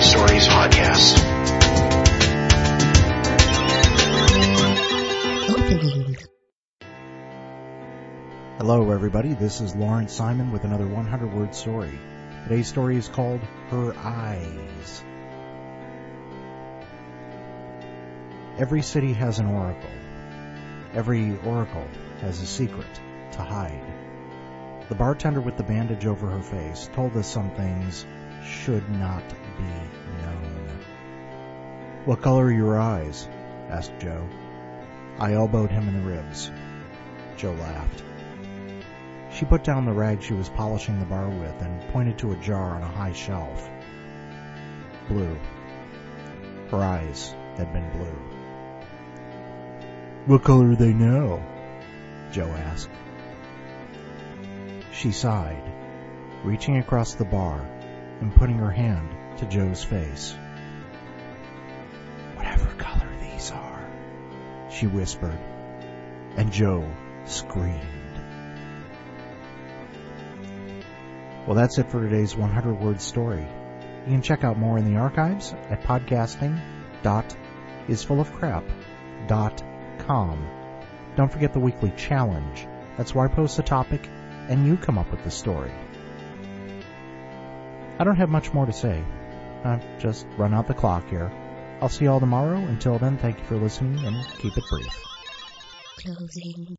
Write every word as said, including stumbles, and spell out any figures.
Stories podcast. Opening. Hello, everybody. This is Lawrence Simon with another one hundred word story. Today's story is called Her Eyes. Every city has an oracle. Every oracle has a secret to hide. The bartender with the bandage over her face told us some things should not be known. "What color are your eyes?" asked Joe. I elbowed him in the ribs. Joe laughed. She put down the rag she was polishing the bar with and pointed to a jar on a high shelf. Blue. Her eyes had been blue. "What color are they now?" Joe asked. She sighed, reaching across the bar and putting her hand to Joe's face. "Whatever color these are," she whispered, and Joe screamed. Well, that's it for today's one hundred word story. You can check out more in the archives at podcasting dot is full of crap dot com. Don't forget the weekly challenge. That's where I post a topic and you come up with the story. I don't have much more to say. I've just run out the clock here. I'll see you all tomorrow. Until then, thank you for listening and keep it brief. Closing.